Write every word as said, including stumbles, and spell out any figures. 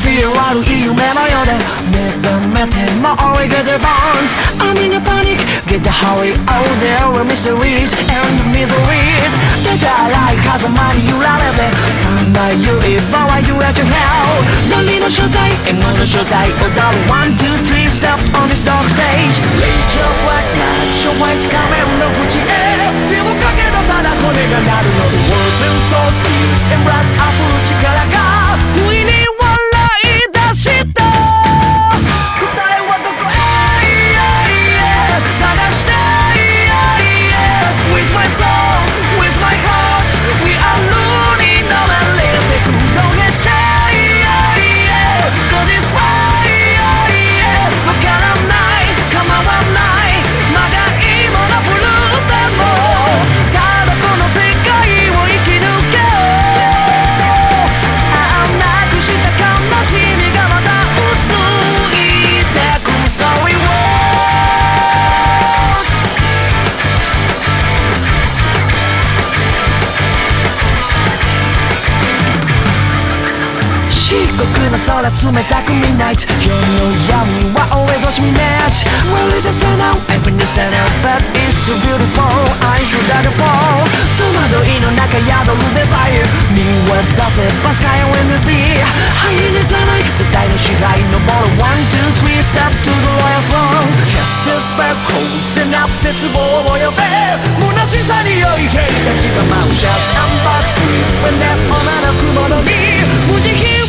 feel 悪い夢のようで目覚めても we get the bones I'm in a panic get the hurry all there were mysteries and miseries 出たらい風間に揺られて三大言葉は揺れて hell 波の正体 M の正体踊る one two three steps on this dark stage Rachel Black Match white 仮面の縁へ手をかけたただ骨が鳴るの The words and souls tears and blood 溢る力が不意に笑い出した答えはどこへ探して With my soul, with my heart We are running on a little Don't get shy Cause it's fine わからない構わないまだいいもの振るってもただこの世界を生き抜けああなくした悲しみがまたうついてく Sorry words 漆黒な空冷たく Midnight 夜の闇は俺としみ Match Really the sun out Everything is stand out But it's so beautiful I should let it fall 戸惑いの中宿る Desire 見渡せば Sky and the sea ハイにさない絶対の支配登る One two three step to the royal throne Cast a spell 光線な絶望を呼べ虚しさに酔い兵たちが舞う Shouts and bats With the net 女の雲の実無慈悲